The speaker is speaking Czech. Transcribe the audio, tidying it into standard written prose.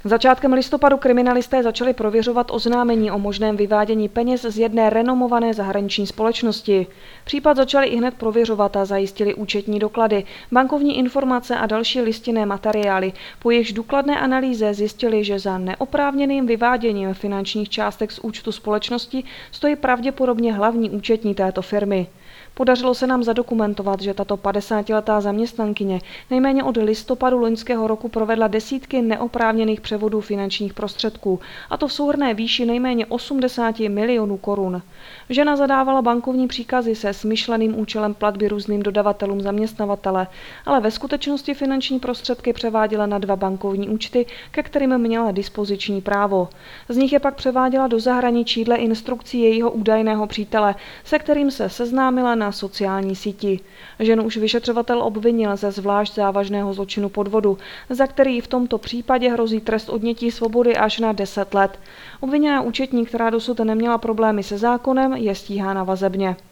Začátkem listopadu kriminalisté začali prověřovat oznámení o možném vyvádění peněz z jedné renomované zahraniční společnosti. Případ začali ihned prověřovat a zajistili účetní doklady, bankovní informace a další listinné materiály. Po jejichž důkladné analýze zjistili, že za neoprávněným vyváděním finančních částek z účtu společnosti stojí pravděpodobně hlavní účetní této firmy. Podařilo se nám zadokumentovat, že tato 50letá zaměstnankyně nejméně od listopadu loňského roku provedla desítky neoprávněných převodů finančních prostředků, a to v souhrnné výši nejméně 80 milionů korun. Žena zadávala bankovní příkazy se smyšleným účelem platby různým dodavatelům zaměstnavatele, ale ve skutečnosti finanční prostředky převáděla na 2 bankovní účty, ke kterým měla dispoziční právo. Z nich je pak převáděla do zahraničí dle instrukcí jejího údajného přítele, se kterým se seznámila na sociální síti. Ženu už vyšetřovatel obvinil ze zvlášť závažného zločinu podvodu, za který v tomto případě hrozí trest odnětí svobody až na 10 let. Obviněná účetní, která dosud neměla problémy se zákonem, je stíhána vazebně.